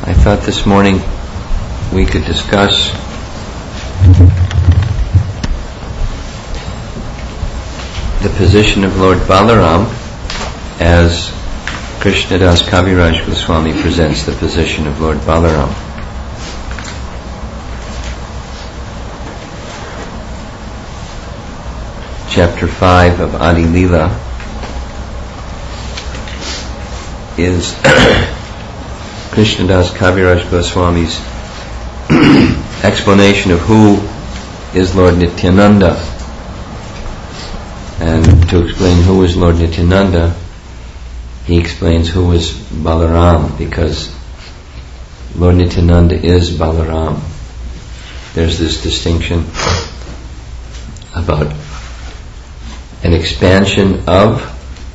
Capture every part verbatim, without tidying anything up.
I thought this morning we could discuss the position of Lord Balaram as Krishnadas Kaviraj Goswami presents the position of Lord Balaram. Chapter five of Adi Leela is Krishnadas Kaviraj Goswami's explanation of who is Lord Nityananda. And to explain who is Lord Nityananda, he explains who is Balaram, because Lord Nityananda is Balaram. There's this distinction about an expansion of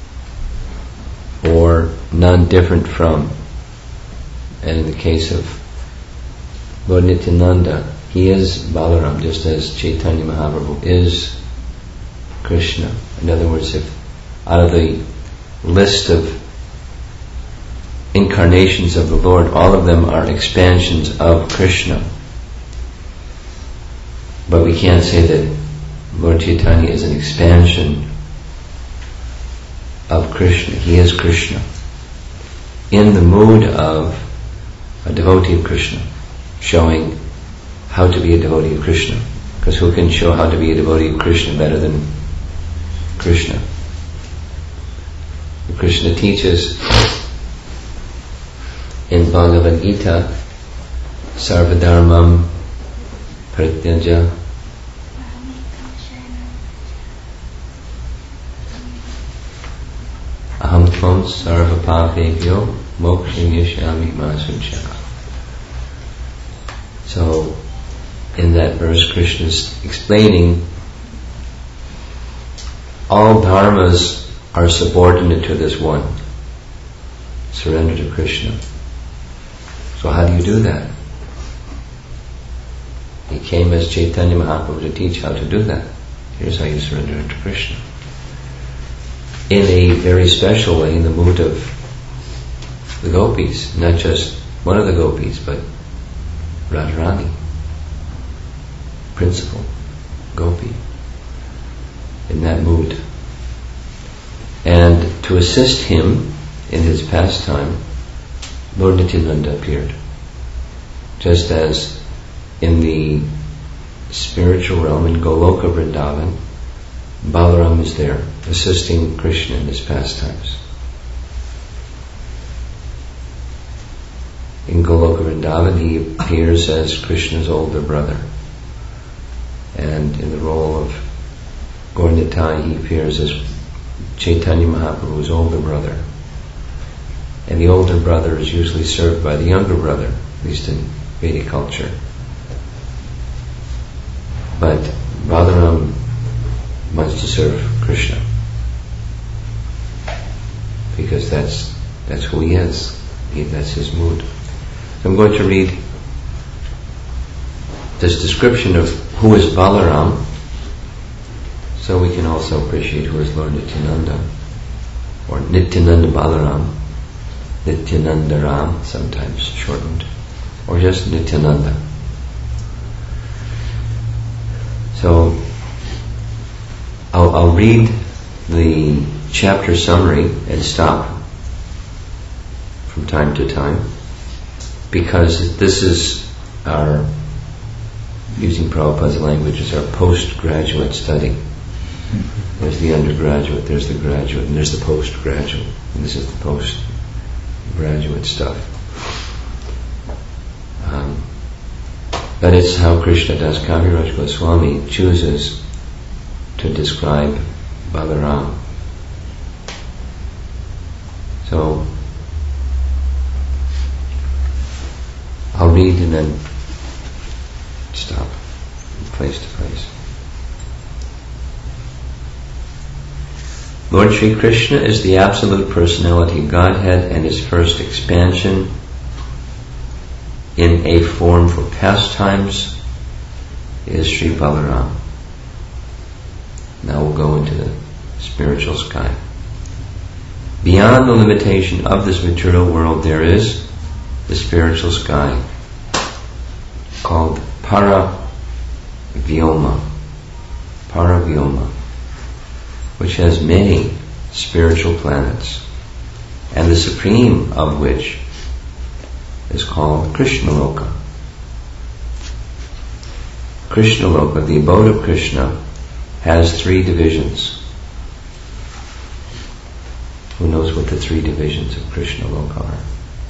or none different from. And in the case of Lord Nityananda, he is Balaram, just as Chaitanya Mahaprabhu is Krishna. In other words, if out of the list of incarnations of the Lord, all of them are expansions of Krishna. But we can't say that Lord Chaitanya is an expansion of Krishna. He is Krishna in the mood of a devotee of Krishna, showing how to be a devotee of Krishna. Because who can show how to be a devotee of Krishna better than Krishna? Krishna teaches in Bhagavad Gita, Sarvadharmam Parityaja Aham Tvam Sarvapapebhyo Mokshayashyami Ma Sucha. So, in that verse, Krishna is explaining all dharmas are subordinate to this one. Surrender to Krishna. So how do you do that? He came as Chaitanya Mahaprabhu to teach how to do that. Here's how you surrender to Krishna. In a very special way, in the mood of the gopis, not just one of the gopis, but Radharani, principal gopi, in that mood. And to assist him in his pastime, Lord Nityananda appeared. Just as in the spiritual realm in Goloka Vrindavan, Balaram is there, assisting Krishna in his pastimes. In Goloka Vrindavan, he appears as Krishna's older brother. And in the role of Gaur Nitai, he appears as Chaitanya Mahaprabhu's older brother. And the older brother is usually served by the younger brother, at least in Vedic culture. But Balaram wants to serve Krishna, because that's that's who he is. He, that's his mood. So I'm going to read this description of who is Balaram, so we can also appreciate who is Lord Nityananda, or Nityananda Balaram, Nityananda Ram, sometimes shortened, or just Nityananda. So I'll, I'll read the chapter summary and stop from time to time, because this is our, using Prabhupada's language, is our postgraduate study. There's the undergraduate, there's the graduate, and there's the postgraduate. And this is the postgraduate stuff. Um, but it's how Krishnadas Kaviraj Goswami chooses to describe Balaram. So, I'll read and then stop from place to place. Lord Sri Krishna is the absolute personality Godhead, and his first expansion in a form for pastimes is Sri Balaram. Now we'll go into the spiritual sky. Beyond the limitation of this material world, there is the spiritual sky, called Para-Vyoma, Para-Vyoma, which has many spiritual planets, and the supreme of which is called Krishnaloka. Krishnaloka, the abode of Krishna, has three divisions. Who knows what the three divisions of Krishnaloka are?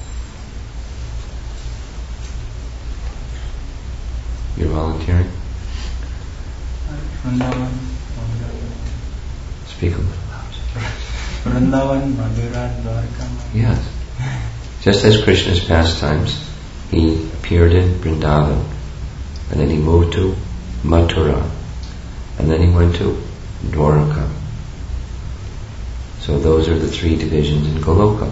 You're volunteering? Vrindavan, Speak a little loud. Vrindavan, Madhura, Dwarka. Yes. Just as Krishna's pastimes, he appeared in Vrindavan, and then he moved to Mathura, and then he went to Dwarka. So those are the three divisions in Goloka.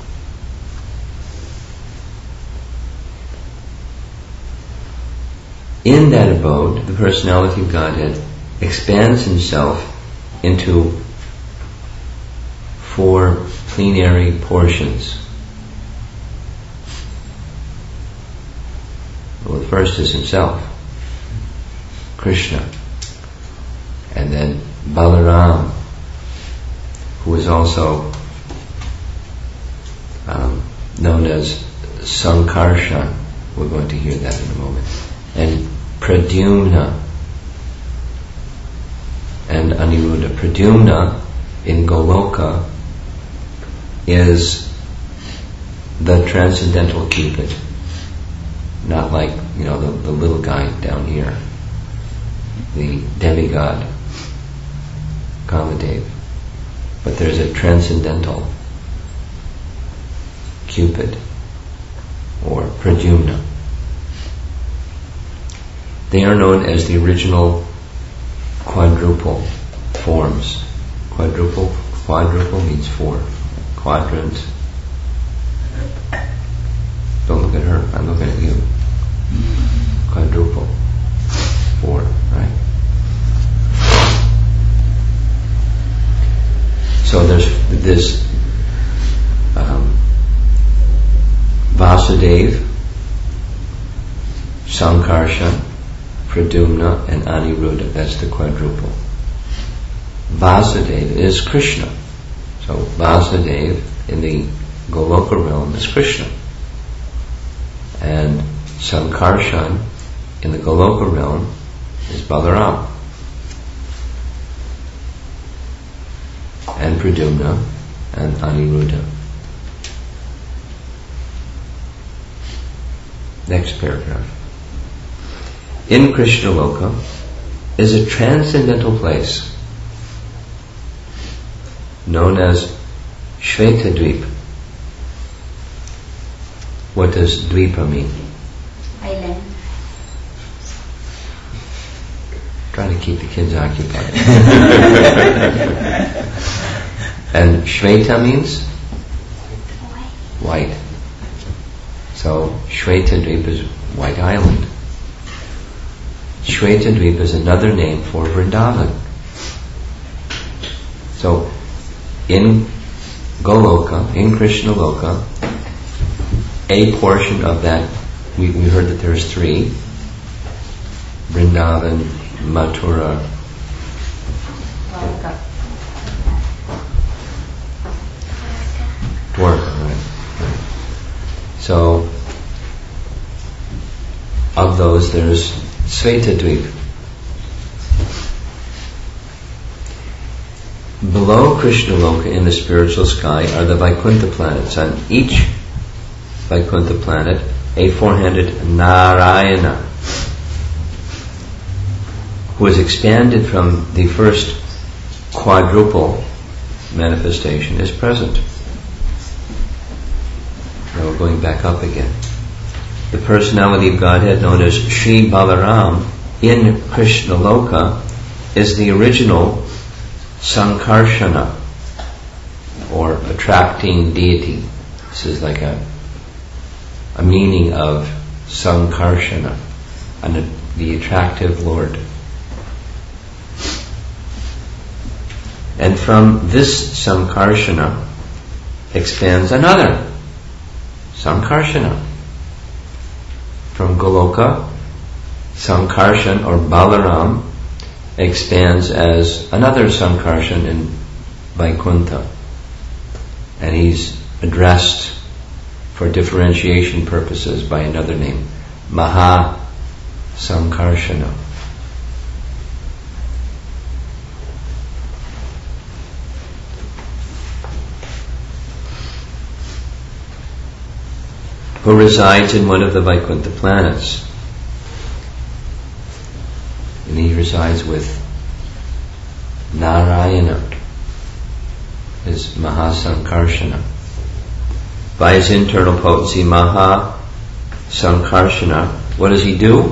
In that abode, the personality of Godhead expands himself into four plenary portions. Well, the first is himself, Krishna, and then Balaram, who is also um, known as Sankarshan. We're going to hear that in a moment. And Pradyumna and Aniruddha. Pradyumna in Goloka is the transcendental Cupid, not like, you know, the, the little guy down here, the demigod Kamadev. But there's a transcendental Cupid, or Pradyumna. They are known as the original quadruple forms. Quadruple, quadruple means four. Quadrant. Don't look at her, I'm looking at you. Quadruple. Four, right? So there's this um, Vasudeva, Sankarshan, Pradyumna, and Aniruddha. That's the quadruple. Vasudeva is Krishna. So Vasudeva in the Goloka realm is Krishna. And Sankarshan in the Goloka realm is Balaram. And Pradyumna and Aniruddha. Next paragraph. In Krishnaloka is a transcendental place known as Shvetadvipa. What does Dvipa mean? Island. Trying to keep the kids occupied. And Shveta means? White. So Shvetadvipa is White Island. Shvetadvipa is another name for Vrindavan. So in Goloka, in Krishnaloka, a portion of that, we, we heard that there's three, Vrindavan, Mathura, Dwarka. Dwarka, right, right. So of those there's Shvetadvipa. Below Krishnaloka in the spiritual sky are the Vaikuntha planets. On each Vaikuntha planet, a four-handed Narayana, who has expanded from the first quadruple manifestation, is present. Now we're going back up again. The personality of Godhead, known as Sri Balaram in Krishnaloka, is the original Sankarshana, or attracting deity. This is like a a meaning of Sankarshana, and the attractive Lord. And from this Sankarshana expands another Sankarshana, from Goloka, Sankarshan or Balaram expands as another Sankarshan in Vaikuntha. And he's addressed for differentiation purposes by another name, Maha Sankarshana. Who resides in one of the Vaikuntha planets. And he resides with Narayana, his Mahasankarshana. By his internal potency, Mahasankarshana, what does he do?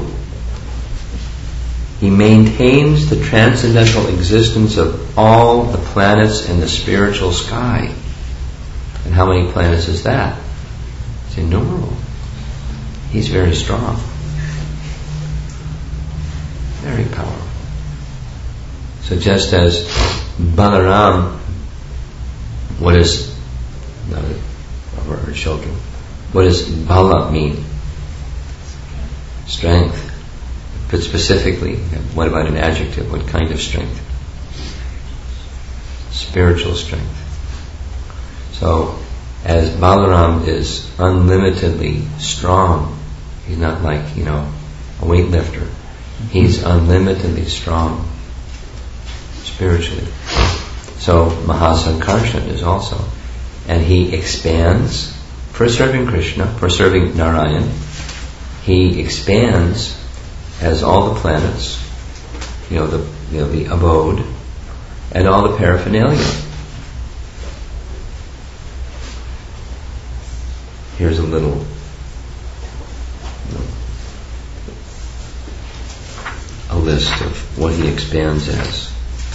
He maintains the transcendental existence of all the planets in the spiritual sky. And how many planets is that? It's innumerable. He's very strong. Very powerful. So just as Balaram, what is, not of our children, what does Bala mean? Strength. But specifically, what about an adjective? What kind of strength? Spiritual strength. So, as Balaram is unlimitedly strong, he's not like, you know, a weightlifter. He's unlimitedly strong spiritually. So Mahasankarshan is also. And he expands for serving Krishna, for serving Narayan. He expands as all the planets, you know, the, you know, the abode, and all the paraphernalia. Here's a little, you know, a list of what he expands as.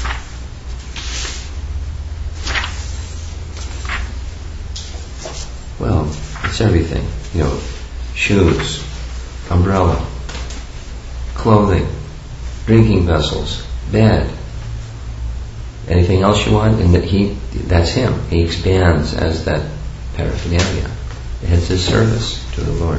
Well, it's everything. You know, shoes, umbrella, clothing, drinking vessels, bed. Anything else you want? And that he, that's him. He expands as that paraphernalia. It's his service to the Lord.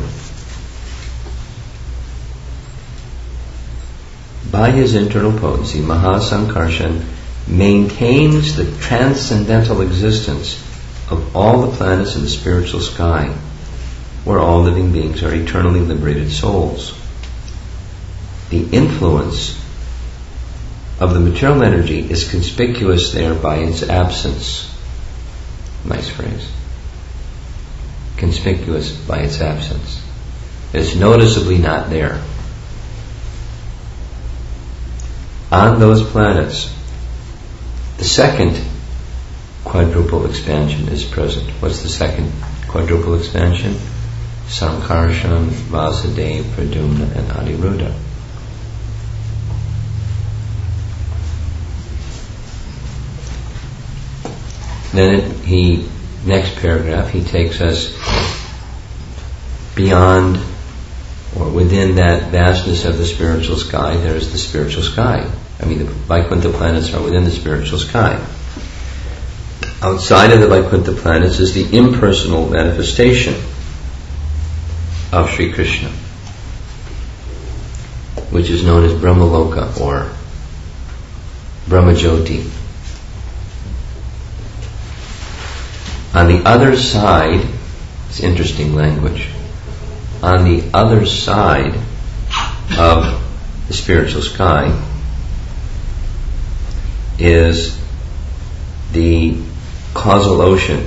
By his internal potency, Mahasankarshan maintains the transcendental existence of all the planets in the spiritual sky, where all living beings are eternally liberated souls. The influence of the material energy is conspicuous there by its absence. Nice phrase. Conspicuous by its absence. It's noticeably not there. On those planets, the second quadruple expansion is present. What's the second quadruple expansion? Sankarshan, Vasudeva, Pradyumna, and Aniruddha. Then it, he, next paragraph, he takes us beyond or within that vastness of the spiritual sky. There is the spiritual sky. I mean, the Vaikuntha planets are within the spiritual sky. Outside of the Vaikuntha planets is the impersonal manifestation of Sri Krishna, which is known as Brahmaloka or Brahmajyoti. On the other side, it's interesting language, on the other side of the spiritual sky is the causal ocean,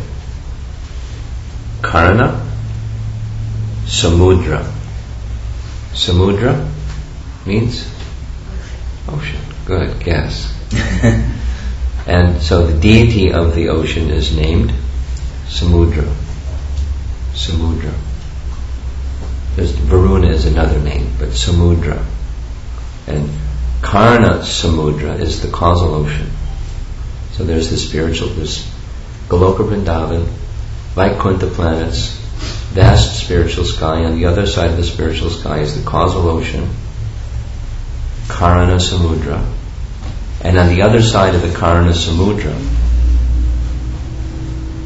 Karana, Samudra. Samudra means ocean. Good guess. And so the deity of the ocean is named Samudra. Samudra. There's Varuna is another name, but Samudra. And Karna Samudra is the causal ocean. So there's the spiritual, there's Goloka Vrindavan, Vaikuntha planets, vast spiritual sky. On the other side of the spiritual sky is the causal ocean, Karana Samudra. And on the other side of the Karana Samudra,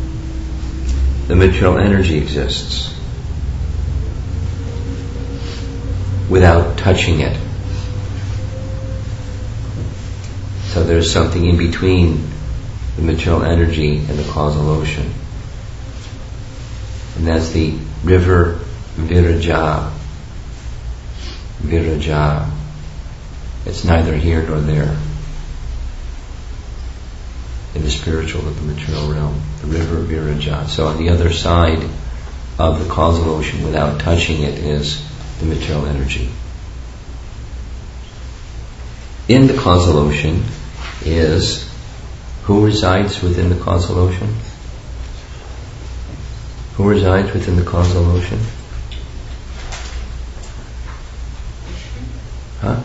the material energy exists. without touching it. So there's something in between the material energy and the causal ocean. And that's the river Viraja. Viraja. It's neither here nor there. In the spiritual or the material realm. The river Viraja. So on the other side of the causal ocean, without touching it, is the material energy. In the causal ocean is, who resides within the causal ocean? Who resides within the causal ocean? Huh?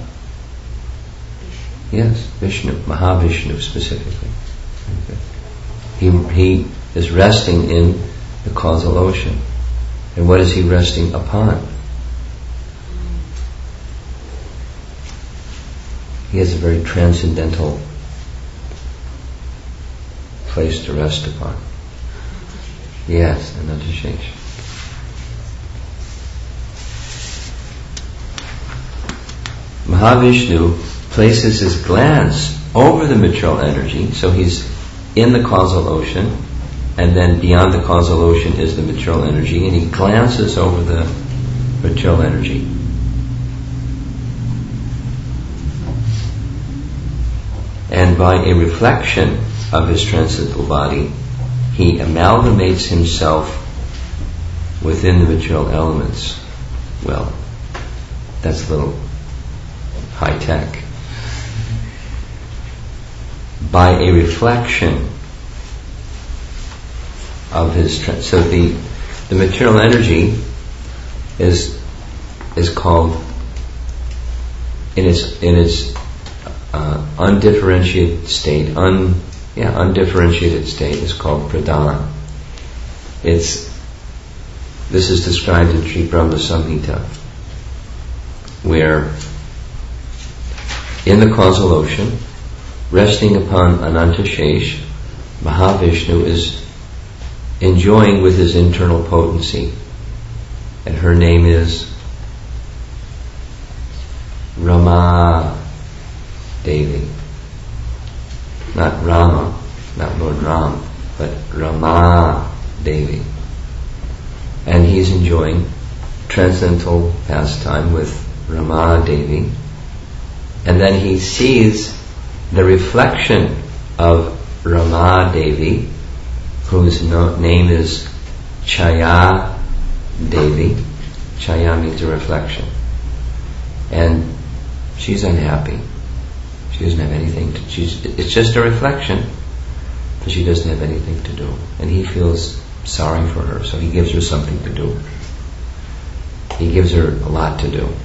Yes, Vishnu, Mahavishnu specifically. Okay. He, he is resting in the causal ocean. And what is he resting upon? He has a very transcendental place to rest upon. Yes, Anantashesha. Mahavishnu places his glance over the material energy, so he's in the causal ocean, and then beyond the causal ocean is the material energy, and he glances over the material energy. And by a reflection of his transcendental body, he amalgamates himself within the material elements. Well, that's a little high tech. By a reflection of his tra- so the the material energy is is called in its in its uh, undifferentiated state, un yeah undifferentiated state is called pradhan. It's this is described in Sri Brahma Samhita, where in the causal ocean, resting upon Anantashesh, Mahavishnu is enjoying with his internal potency. And her name is Rama Devi. Not Rama, not Lord Ram, but Rama Devi. And he's enjoying transcendental pastime with Rama Devi. And then he sees the reflection of Rama Devi, whose no, name is Chaya Devi. Chaya means a reflection. And she's unhappy. She doesn't have anything to, she's, it's just a reflection, but she doesn't have anything to do. And he feels sorry for her, so he gives her something to do. He gives her a lot to do.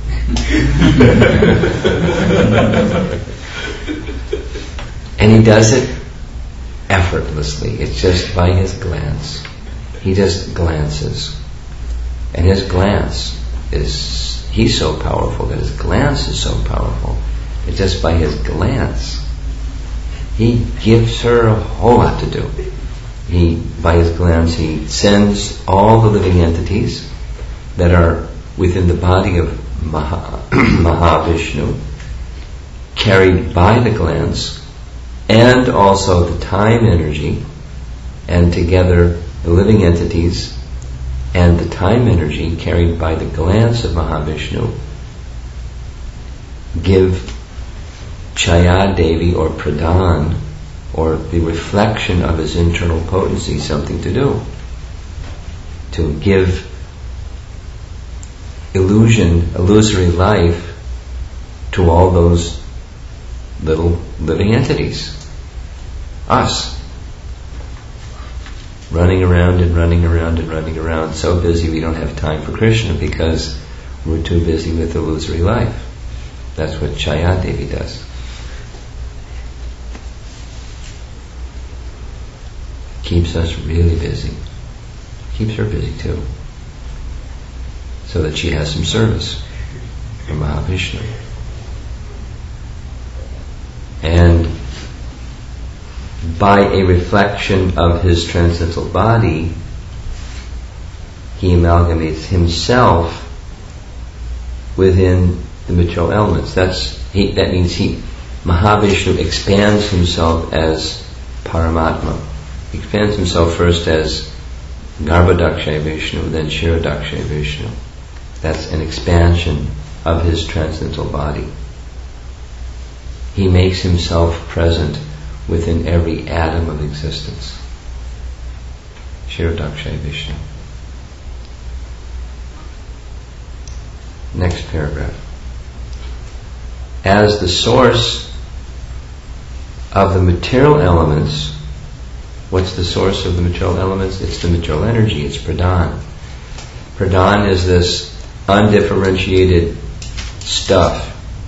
And he does it effortlessly. It's just by his glance. He just glances. And his glance is, he's so powerful that his glance is so powerful that just by his glance, he gives her a whole lot to do. He, by his glance, he sends all the living entities that are within the body of Maha, Mahavishnu, carried by the glance, and also the time energy, and together the living entities and the time energy carried by the glance of Mahavishnu give Chaya Devi or Pradhan, or the reflection of his internal potency, something to do. To give illusion, illusory life to all those little living entities. Us. Running around and running around and running around, so busy we don't have time for Krishna because we're too busy with illusory life. That's what Chaya Devi does. Keeps us really busy. Keeps her busy too. So that she has some service for Mahavishnu. And by a reflection of his transcendental body, he amalgamates himself within the material elements. That's he, that means he, Mahavishnu expands himself as Paramatma. He expands himself first as Garbhodakshay Vishnu, then Kshirodakshay Vishnu. That's an expansion of his transcendental body. He makes himself present within every atom of existence. Kshirodakshay Vishnu. Next paragraph. As the source of the material elements, what's the source of the material elements? It's the material energy, it's Pradhan. Pradhan is this undifferentiated stuff.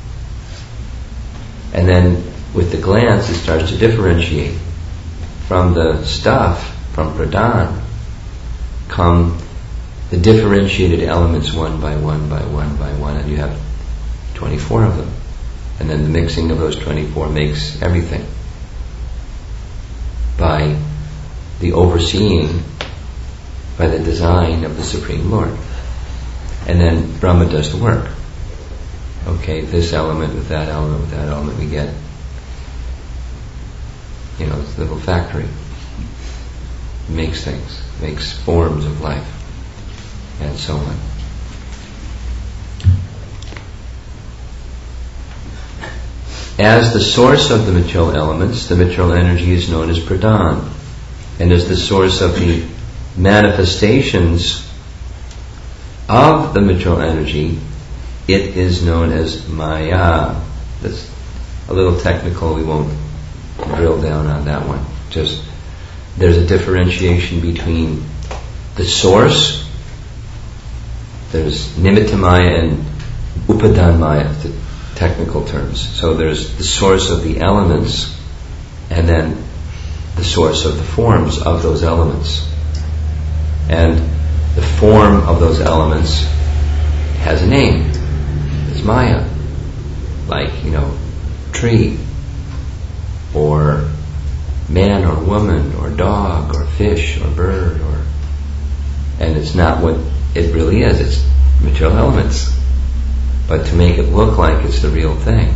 And then with the glance it starts to differentiate. From the stuff, from Pradhan, come the differentiated elements one by one by one by one, and you have twenty-four of them. And then the mixing of those twenty-four makes everything. By the overseeing, by the design of the Supreme Lord. And then Brahma does the work. Okay, this element with that element with that element, we get, you know, this little factory. It makes things, makes forms of life, and so on. As the source of the material elements, the material energy is known as Pradhan. And as the source of the manifestations of the material energy, it is known as Maya. That's a little technical, we won't drill down on that one. Just, there's a differentiation between the source, there's Nimitta Maya and Upadan Maya, the technical terms. So there's the source of the elements, and then the source of the forms of those elements. And the form of those elements has a name. It's Maya. Like, you know, tree, or man or woman, or dog, or fish, or bird, or... And it's not what it really is. It's material elements. But to make it look like it's the real thing,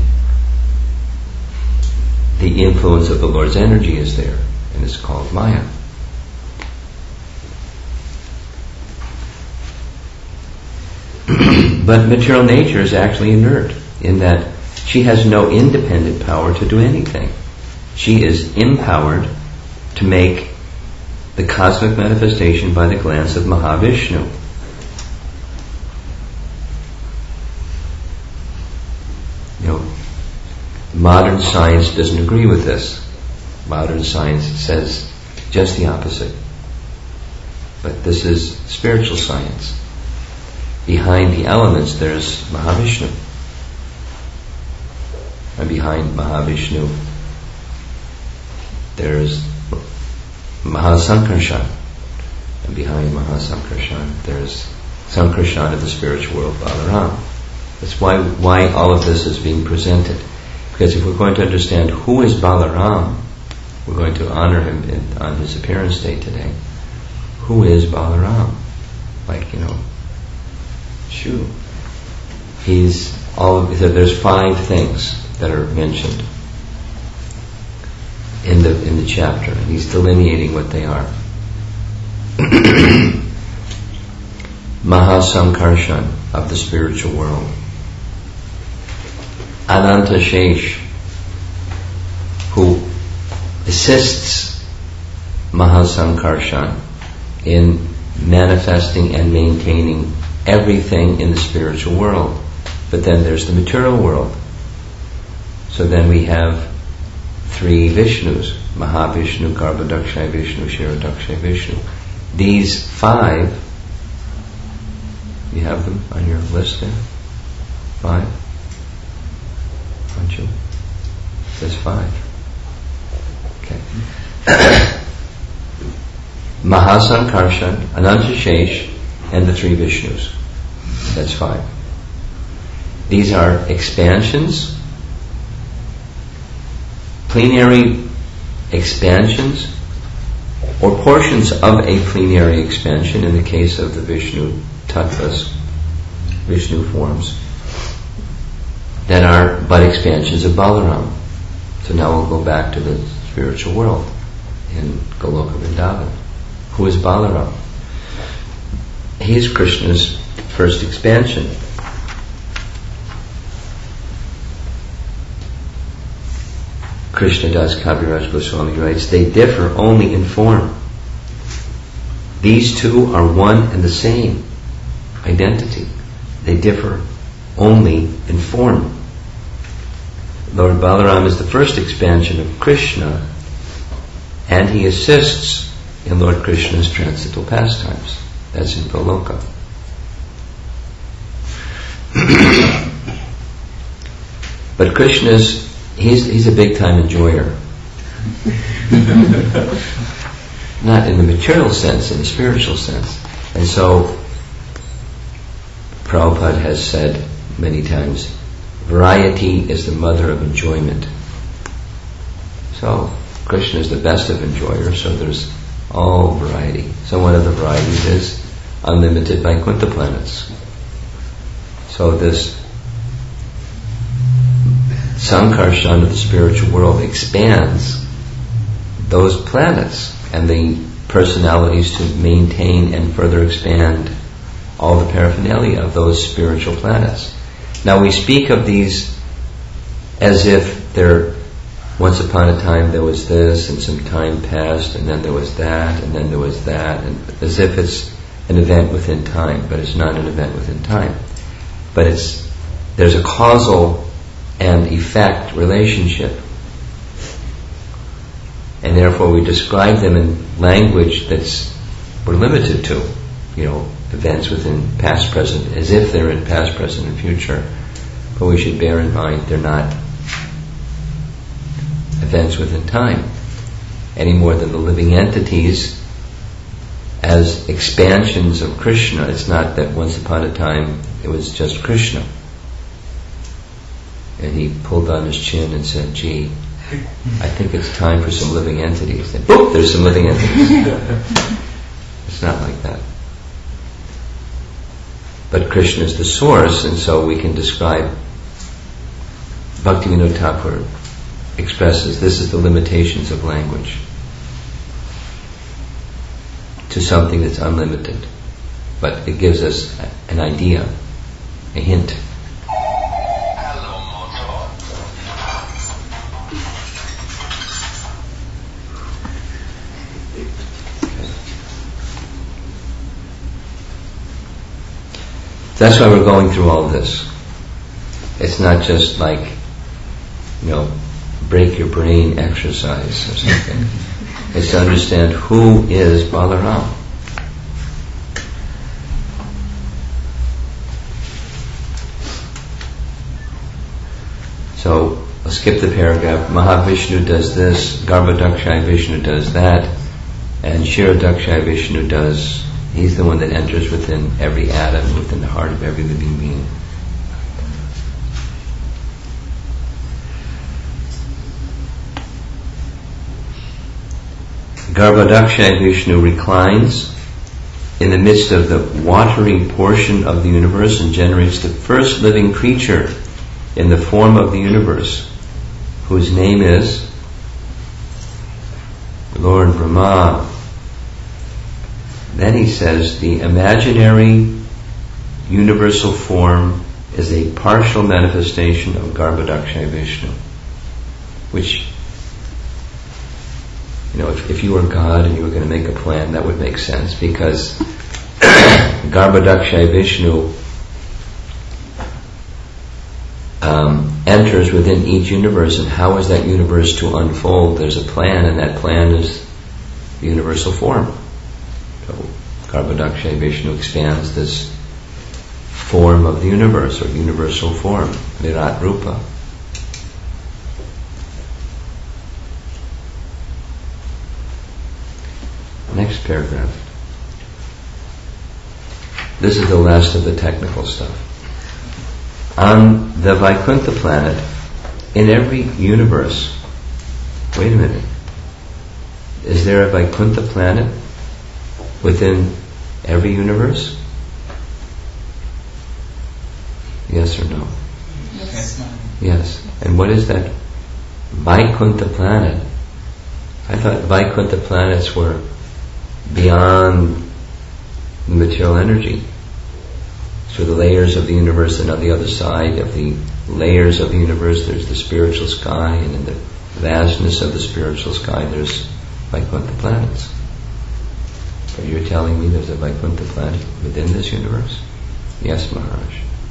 the influence of the Lord's energy is there, and it's called Maya. But material nature is actually inert, in that she has no independent power to do anything. She is empowered to make the cosmic manifestation by the glance of Mahavishnu. You know, modern science doesn't agree with this. Modern science says just the opposite. But this is spiritual science. Behind the elements there's Mahavishnu. And behind Mahavishnu there's Mahasankarshan. And behind Mahasankarshan there's Sankarshan of the spiritual world, Balaram. That's why why all of this is being presented. Because if we're going to understand who is Balaram, we're going to honor him in, on his appearance day today. Who is Balaram? Like, you know, shoo. He's all of, there's five things that are mentioned in the in the chapter, and he's delineating what they are. Mahasankarshan of the spiritual world. Ananta Shesh, who assists Mahasankarshan in manifesting and maintaining everything in the spiritual world. But then there's the material world. So then we have three Vishnus, Mahavishnu, Garbhodakshay Vishnu, Kshirodakshay Vishnu. These five, you have them on your list there? Five? Aren't you? There's five. Okay. Mahasankarshan, Anantashesh, and the three Vishnus. That's five. These are expansions, plenary expansions, or portions of a plenary expansion in the case of the Vishnu tattvas, Vishnu forms, that are but expansions of Balaram. So now we'll go back to the spiritual world in Goloka Vrindavan. Who is Balaram? He is Krishna's first expansion. Krishna Das Kaviraj Goswami writes, they differ only in form. These two are one and the same identity. They differ only in form. Lord Balaram is the first expansion of Krishna, and he assists in Lord Krishna's transcendental pastimes. That's in Goloka. But Krishna's, he's, he's a big time enjoyer. Not in the material sense, in the spiritual sense. And so, Prabhupada has said many times, variety is the mother of enjoyment. So, Krishna is the best of enjoyers, so there's all variety. So one of the varieties is unlimited Vaikuntha planets. So this Sankarshan of the spiritual world expands those planets and the personalities to maintain and further expand all the paraphernalia of those spiritual planets. Now we speak of these as if they're, once upon a time there was this, and some time passed, and then there was that, and then there was that, and as if it's an event within time, but it's not an event within time. But it's, there's a causal and effect relationship. And therefore we describe them in language that's we're limited to, you know, events within past, present, as if they're in past, present, and future. But we should bear in mind they're not events within time, any more than the living entities as expansions of Krishna. It's not that once upon a time it was just Krishna. And he pulled on his chin and said, gee, I think it's time for some living entities. And boop, there's some living entities. It's not like that. But Krishna is the source, and so we can describe, Bhaktivinoda Thakur expresses, this is the limitations of language to something that's unlimited. But it gives us an idea, a hint. That's why we're going through all this. It's not just like, you know, break your brain exercise or something. It's to understand who is Balaram. So, I'll skip the paragraph. Mahavishnu does this, Garbhodakshaya Vishnu does that, and Kshirodakshaya Vishnu does. He's the one that enters within every atom, within the heart of every living being. Garbhodakshaya Vishnu reclines in the midst of the watery portion of the universe and generates the first living creature in the form of the universe, whose name is Lord Brahma. Then he says, the imaginary universal form is a partial manifestation of Garbhodakshaya Vishnu. Which, you know, if, if you were God and you were going to make a plan, that would make sense, because Garbhodakshaya Vishnu um, enters within each universe, and how is that universe to unfold? There's a plan, and that plan is the universal form. So Garbhodakshaya Vishnu expands this form of the universe, or universal form, Virat Rupa. Next paragraph. This is the last of the technical stuff. On the Vaikuntha planet, in every universe, wait a minute, is there a Vaikuntha planet within every universe? Yes or no? Yes. Yes, ma'am. Yes. And what is that Vaikuntha planet? I thought Vaikuntha planets were beyond material energy. So the layers of the universe, and on the other side of the layers of the universe there's the spiritual sky, and in the vastness of the spiritual sky there's Vaikuntha planets. But you're telling me there's a Vaikuntha planet within this universe? Yes, Maharaj.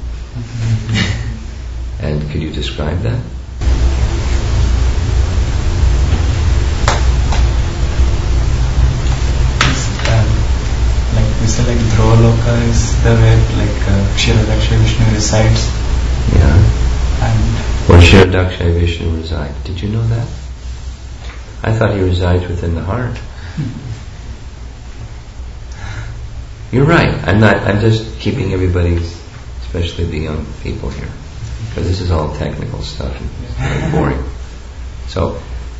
And could you describe that? Like we say, like Dhruvaloka is the where like uh, Kshirodaksha Vishnu resides. Yeah. And where Kshirodaksha Vishnu resides. Did you know that? I thought he resides within the heart. You're right. I'm not. I'm just keeping everybody, especially the young people here, because this is all technical stuff and it's very boring. So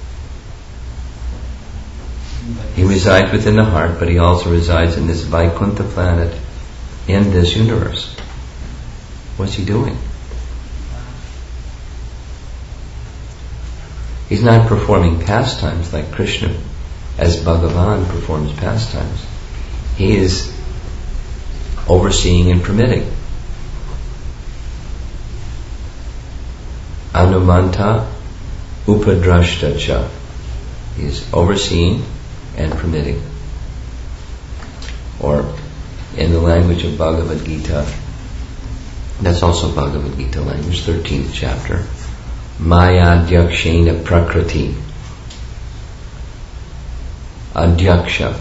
he resides within the heart, but he also resides in this Vaikuntha planet, in this universe. What's he doing? He's not performing pastimes like Krishna, as Bhagavan performs pastimes. He is overseeing and permitting. Anumanta upadrashta cha. He's overseeing and permitting. Or, in the language of Bhagavad Gita, that's also Bhagavad Gita language, thirteenth chapter, Maya Adhyakshena Prakriti. Adhyaksha.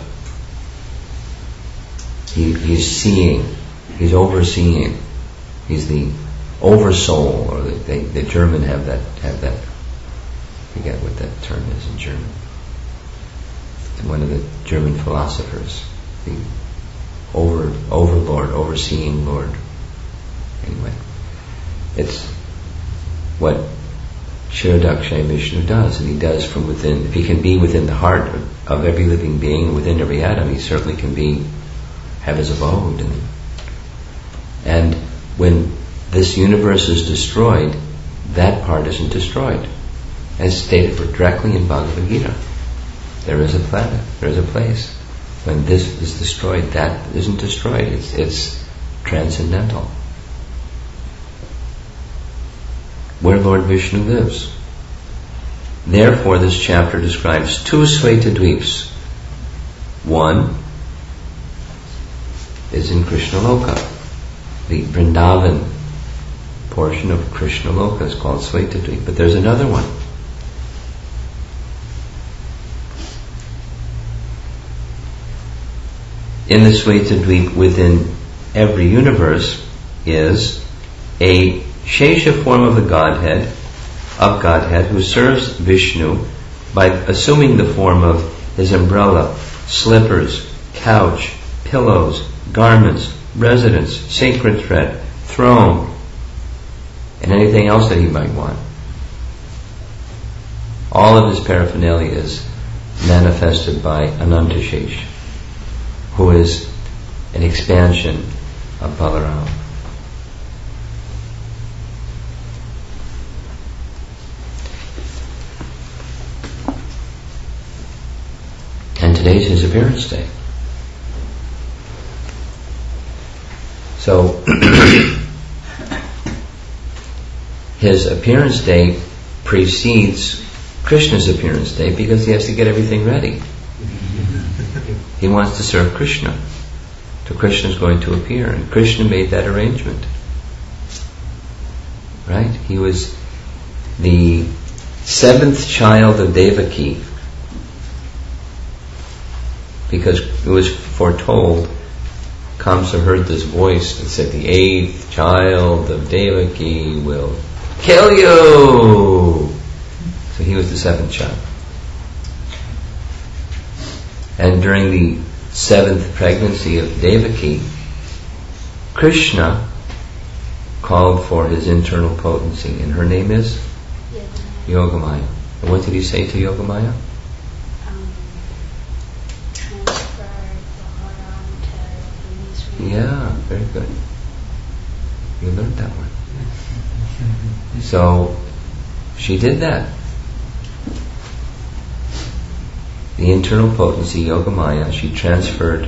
He, he's seeing, he's overseeing. He's the oversoul, or the, they, the German have that, have that, I forget what that term is in German. One of the German philosophers, the over, overlord, overseeing lord. Anyway, it's what Kshirodaksha Vishnu does, and he does from within. If he can be within the heart of, of every living being, within every atom, he certainly can be, have his abode. And, and when this universe is destroyed, that part isn't destroyed. As stated directly in Bhagavad Gita. There is a planet, there is a place. When this is destroyed, that isn't destroyed. It's, it's transcendental. Where Lord Vishnu lives. Therefore, this chapter describes two Svetadvips. One is in Krishnaloka. The Vrindavan portion of Krishnaloka is called Svetadvip. But there's another one. In the Svetadvip, within every universe, is a Shesha form of the Godhead, of Godhead, who serves Vishnu by assuming the form of his umbrella, slippers, couch, pillows, garments, residence, sacred thread, throne, and anything else that he might want. All of his paraphernalia is manifested by Anantashesh, who is an expansion of Balaram. And today's his appearance day. So, his appearance day precedes Krishna's appearance day because he has to get everything ready. He wants to serve Krishna. So Krishna is going to appear, and Krishna made that arrangement. Right? He was the seventh child of Devaki, because it was foretold, Kamsa heard this voice that said, the eighth child of Devaki will kill you! So he was the seventh child. And during the seventh pregnancy of Devaki, Krishna called for his internal potency, and her name is Yogamaya. Yogamaya. And what did he say to Yogamaya? Um, transfer Balaram to Vishnu. Yeah, very good. You learned that one. So she did that. The internal potency, Yogamaya, she transferred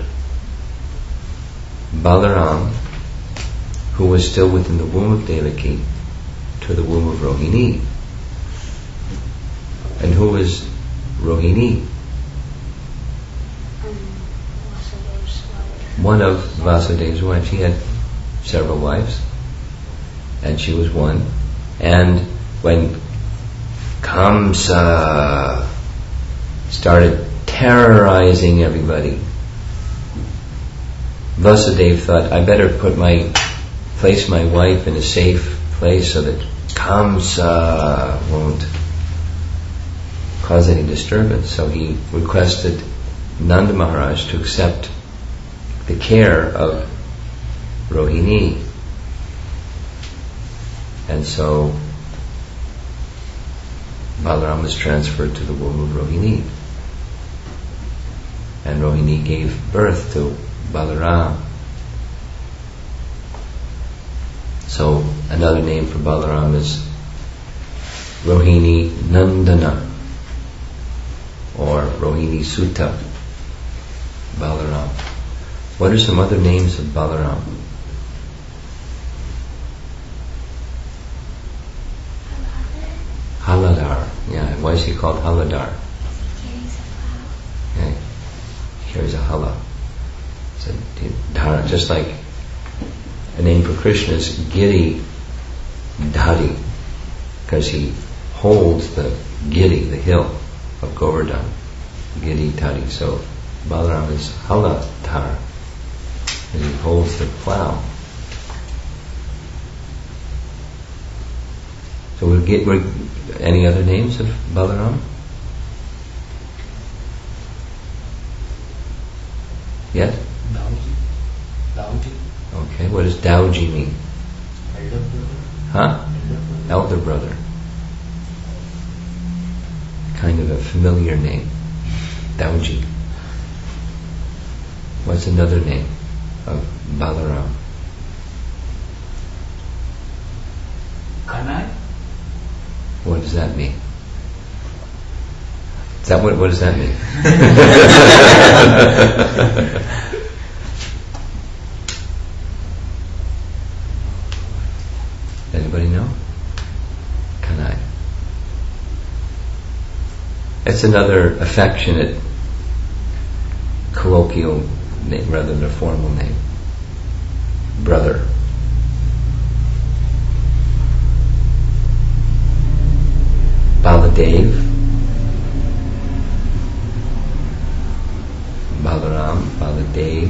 Balaram, who was still within the womb of Devaki, to the womb of Rohini. And who was Rohini? One of Vasudev's wives. He had several wives, and she was one. And when Kamsa started terrorizing everybody, Vasudeva thought, I better put my place my wife in a safe place so that Kamsa won't cause any disturbance. So he requested Nanda Maharaj to accept the care of Rohini. And so Balaram was transferred to the womb of Rohini. And Rohini gave birth to Balaram. So another name for Balaram is Rohini Nandana or Rohini Sutta Balaram. What are some other names of Balaram? Haladar. Yeah, why is he called Haladar? Okay. Carries a hala. It's a dhara, just like a name for Krishna is Giri Dhari, because he holds the Giri, the hill of Govardhan. Giri Dhari. So Balaram is Haladar, and he holds the plow. So we'll get we're, any other names of Balaram? Yes? Dauji. Dauji. Okay, what does Dauji mean? Elder brother. Huh? Elder brother. Kind of a familiar name. Dauji. What's another name of Balaram? Kanai. What does that mean? Is that what? What does that mean? Anybody know? Kanai. It's another affectionate, colloquial name rather than a formal name. Brother. Baladev, Balaram, Baladev.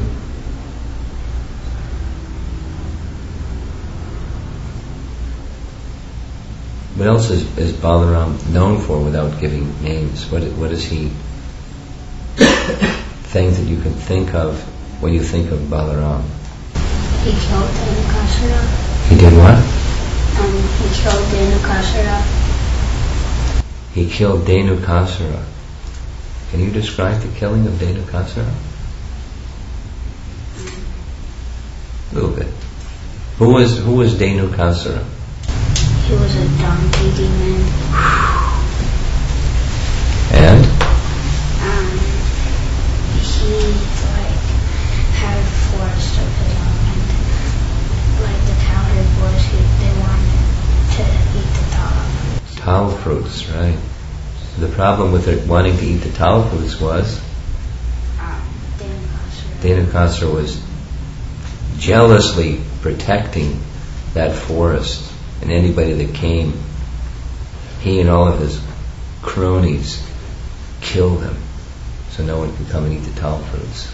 What else is, is Balaram known for without giving names? What what is he? Things that you can think of when you think of Balaram. He killed Dhenukasura. He did what? Um, he killed Dhenukasura. He killed Dhenukasura. Can you describe the killing of Dhenukasura? A little bit. Who was who was Dhenukasura? He was a donkey demon. And? Um, he like had a forest of his own, and like the cowherd boys, he, they wanted to eat the tala fruits. Tala fruits, right. So the problem with it wanting to eat the tala fruits was Um, Dhenukasura. Dhenukasura was jealously protecting that forest, and anybody that came, he and all of his cronies killed him, so no one could come and eat the tala fruits.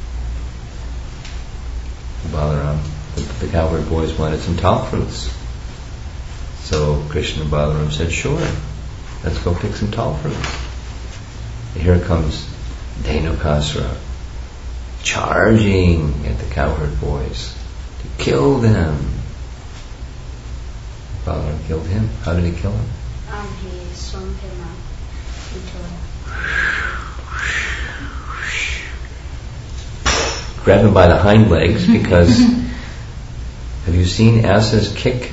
Balaram, the, the cowherd boys wanted some tala fruits. So Krishna and Balaram said, sure, let's go pick some tala fruits. And here comes Dhenukasura, charging at the cowherd boys to kill them. Balaram killed him. How did he kill him? Um, he swung him up into a... Grabbed him by the hind legs because Have you seen asses kick?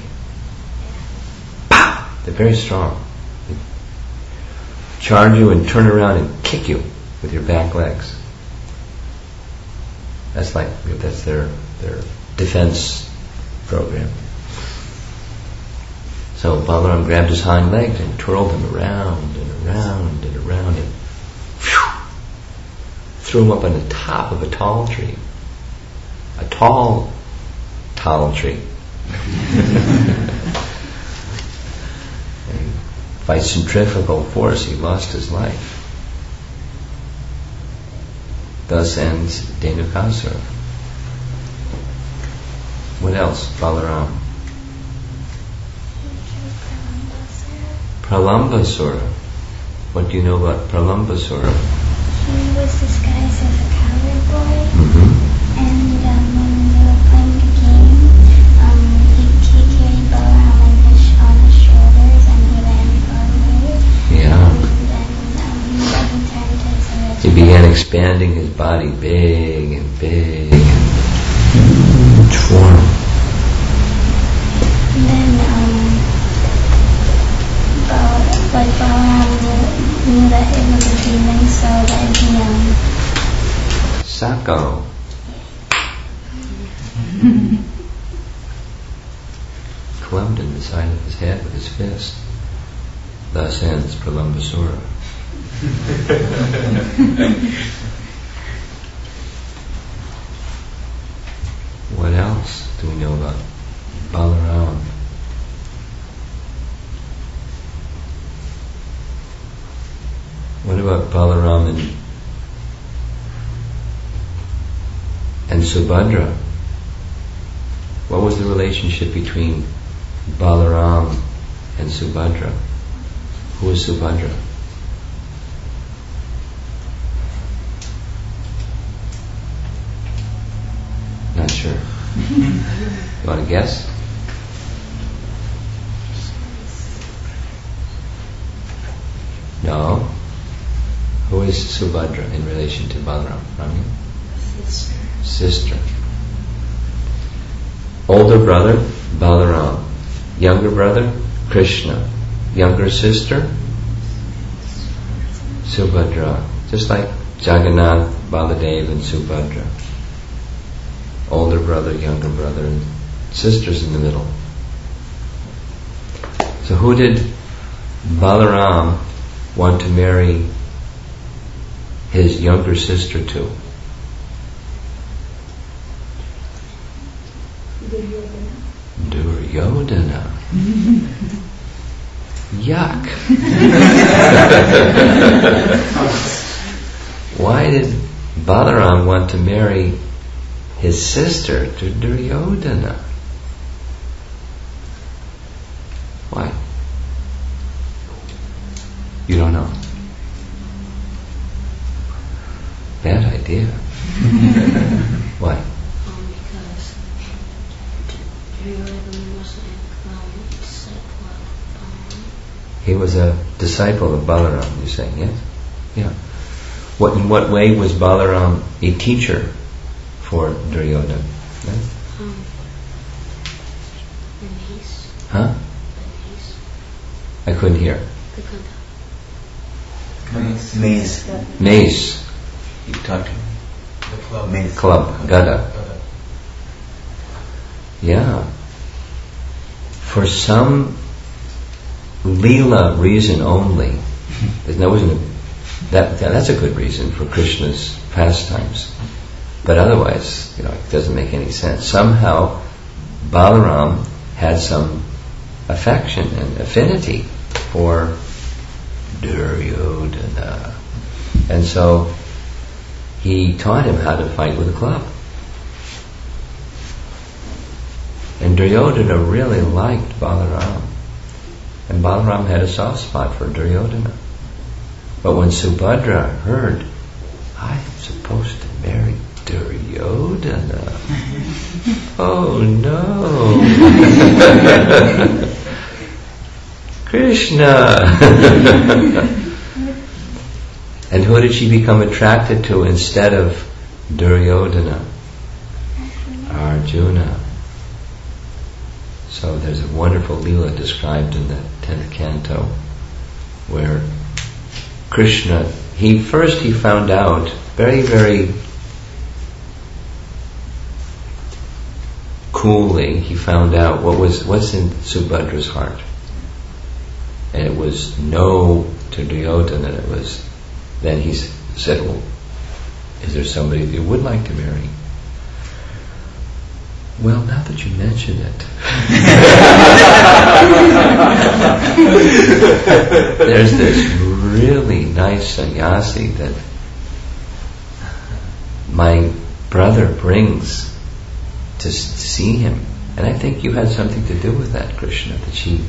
Pow! They're very strong. They charge you and turn around and kick you with your back legs. That's like, that's their, their defense program. So Balaram grabbed his hind legs and twirled them around and around and around and whew, threw him up on the top of a tall tree. A tall, tall tree. And by centrifugal force he lost his life. Thus ends Dhenukasura. What else? Balaram. Pralambasura. What do you know about Pralambasura? He was disguised as a coward boy, Mm-hmm. and um, when they were playing the game, um, he, he carried Balaram on his, on his shoulders, and he ran far away. Yeah. And then um, he turned to his original. He began expanding his body big and big and huge form. And then, um, Bal- like Balaram knew, knew that it was a demon, so then he, um, Sako. Clubbed in the side of his head with his fist. Thus ends Pralambasura. What else do we know about Balaram? What about Balaram and, and Subhadra? What was the relationship between Balaram and Subhadra? Who is Subhadra? Not sure. You want to guess? No. Who is Subhadra in relation to Balaram? Rami? sister. Sister. Older brother, Balaram. Younger brother, Krishna. Younger sister, Subhadra. Just like Jagannath, Baladev and Subhadra. Older brother, younger brother, and sisters in the middle. So who did Balaram want to marry his younger sister to? Duryodhana. Yuck. Why did Balaram want to marry his sister to Duryodhana? Why? You don't know? Bad idea. Why? Um, because Duryodhana was a disciple of Balaram. He was a disciple of Balaram, you're saying, yes? Yeah. What, in what way was Balaram a teacher for Duryodhana? Right? Um, the mace. Huh? The mace. I couldn't hear. The kanta. Mace. Maze. Mace. You talked to me. The club. Maze. Club. Gada. Gada. Yeah. For some Leela reason only, there wasn't a, that, that that's a good reason for Krishna's pastimes, but otherwise, you know, it doesn't make any sense. Somehow, Balaram had some affection and affinity for Duryodhana, and so he taught him how to fight with a club. And Duryodhana really liked Balaram. And Balaram had a soft spot for Duryodhana. But when Subhadra heard, I'm supposed to marry Duryodhana. Oh no! Krishna! And who did she become attracted to instead of Duryodhana? Arjuna. So there's a wonderful Leela described in the tenth canto where Krishna, he first he found out very, very coolly, he found out what was what's in Subhadra's heart. And it was no to Duryodhana, and it was, then he said, well, is there somebody that you would like to marry? Well, now that you mention it, there's this really nice sannyasi that my brother brings to see him, and I think you had something to do with that, Krishna, that she,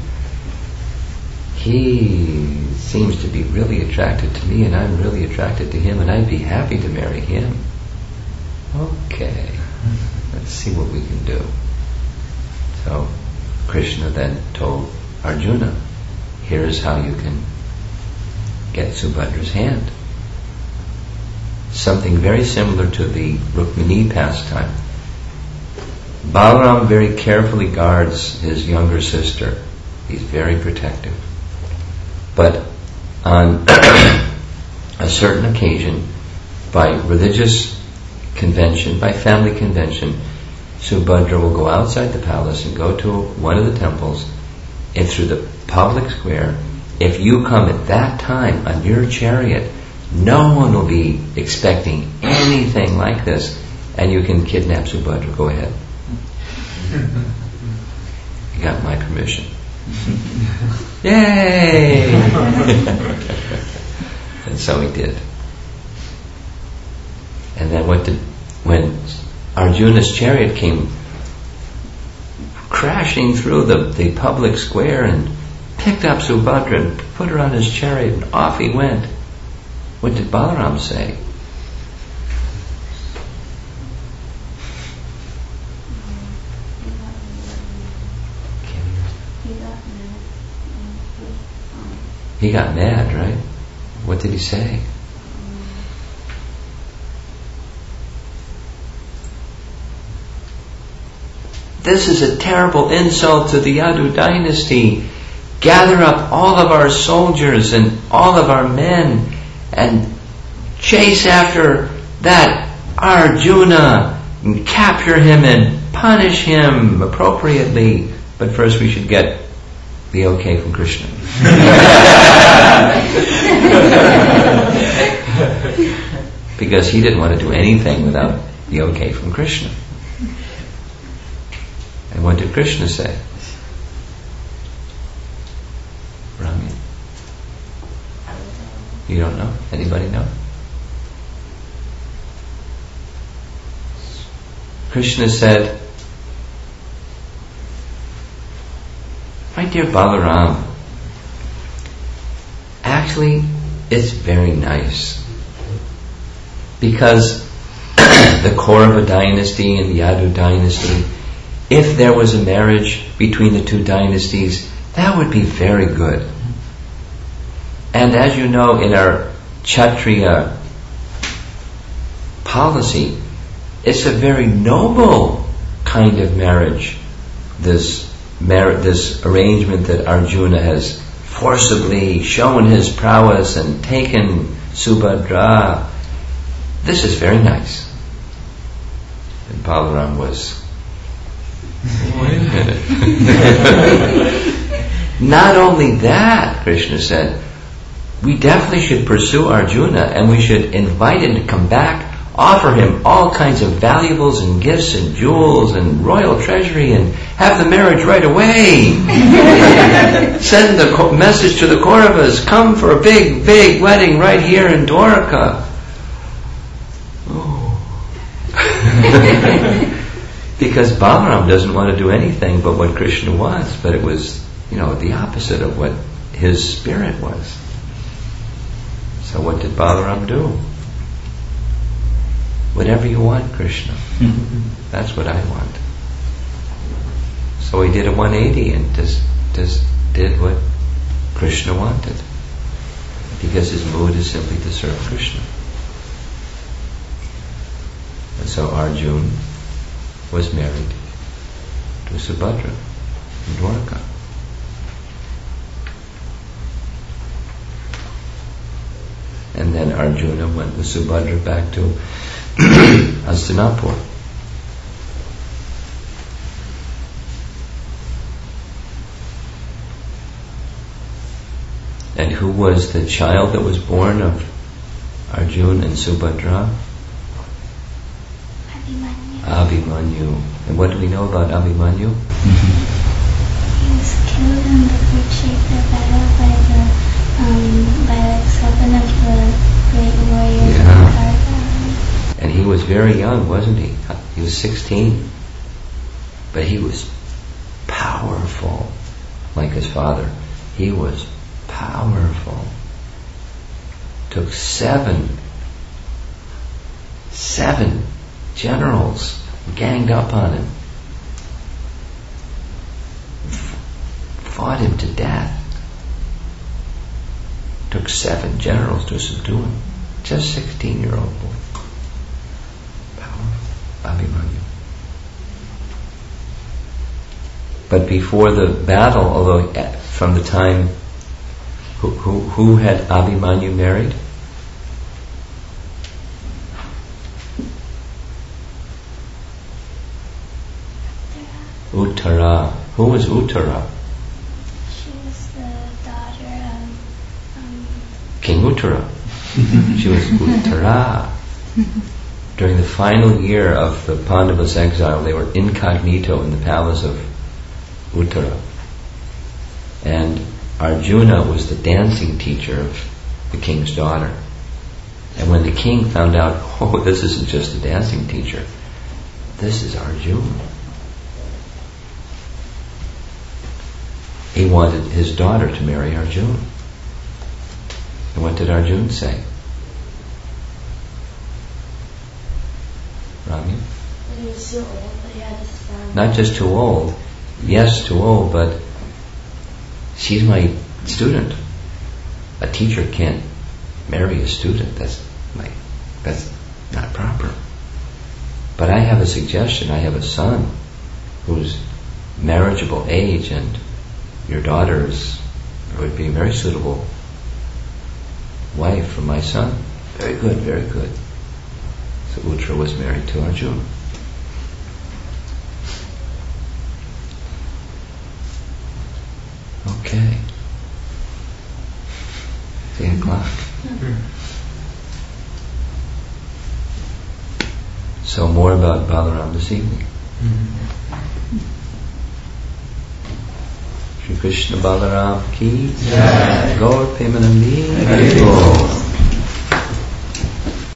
he seems to be really attracted to me and I'm really attracted to him and I'd be happy to marry him. Okay, let's see what we can do. So Krishna then told Arjuna, here's how you can get Subhadra's hand. Something very similar to the Rukmini pastime. Balaram very carefully guards his younger sister. He's very protective. But on a certain occasion, by religious convention, by family convention, Subhadra will go outside the palace and go to one of the temples, and through the public square, if you come at that time on your chariot, no one will be expecting anything like this, and you can kidnap Subhadra. Go ahead. You got my permission. Yay! And so he did. And then what did, when Arjuna's chariot came crashing through the, the public square and picked up Subhadra and put her on his chariot and off he went, what did Balaram say? He got mad, right? What did he say? This is a terrible insult to the Yadu dynasty. Gather up all of our soldiers and all of our men and chase after that Arjuna and capture him and punish him appropriately. But first we should get the okay from Krishna. Because he didn't want to do anything without the okay from Krishna. And what did Krishna say? Ramya? You don't know? Anybody know? Krishna said, my dear Balaram, actually it's very nice, because the Kaurava dynasty and the Yadu dynasty, if there was a marriage between the two dynasties, that would be very good. And as you know, in our Kshatriya policy, it's a very noble kind of marriage, this mar- this arrangement that Arjuna has forcibly shown his prowess and taken Subhadra. This is very nice. And Balaram was, wait a minute. Not only that, Krishna said, we definitely should pursue Arjuna and we should invite him to come back, offer him all kinds of valuables and gifts and jewels and royal treasury and have the marriage right away. Send the co- message to the Kauravas, come for a big, big wedding right here in Dwarka. Oh. Because Balaram doesn't want to do anything but what Krishna wants, but it was, you know, the opposite of what his spirit was. So what did Balaram do? Whatever you want, Krishna. That's what I want. So he did a one eighty and just, just did what Krishna wanted. Because his mood is simply to serve Krishna. And so Arjuna was married to Subhadra. in Dwarka. And then Arjuna went with Subhadra back to Hastinapur. And who was the child that was born of Arjuna and Subhadra? Abhimanyu. Abhimanyu. And what do we know about Abhimanyu? He was killed in the Kurukshetra battle by the um, by like seven of the great warriors Yeah. of Bharata. And he was very young, wasn't he? He was sixteen. But he was powerful, like his father. He was powerful. Took seven, seven generals, ganged up on him, fought him to death. Took seven generals to subdue him. Just sixteen-year-old boy. Powerful. Abhimanyu. But before the battle, although from the time, who, who, who had Abhimanyu married? Uttara. Who was Uttara? She was the daughter of um, King Uttara. She was Uttara. During the final year of the Pandavas' exile, they were incognito in the palace of Uttara. And Arjuna was the dancing teacher of the king's daughter. And when the king found out, oh, this isn't just a dancing teacher, this is Arjuna, he wanted his daughter to marry Arjuna. And what did Arjuna say? Ramya? He was too old, but he had a son. Not just too old. Yes, too old, but she's my student. A teacher can't marry a student. That's like, that's not proper. But I have a suggestion. I have a son who's marriageable age, and your daughter is, would be a very suitable wife for my son. Very good, very good. So Uttara was married to Arjuna. Okay. It's eight o'clock. So more about Balaram this evening. Shri Krishna Balaram ki Jai. Gaur Premanandi Hari Bol.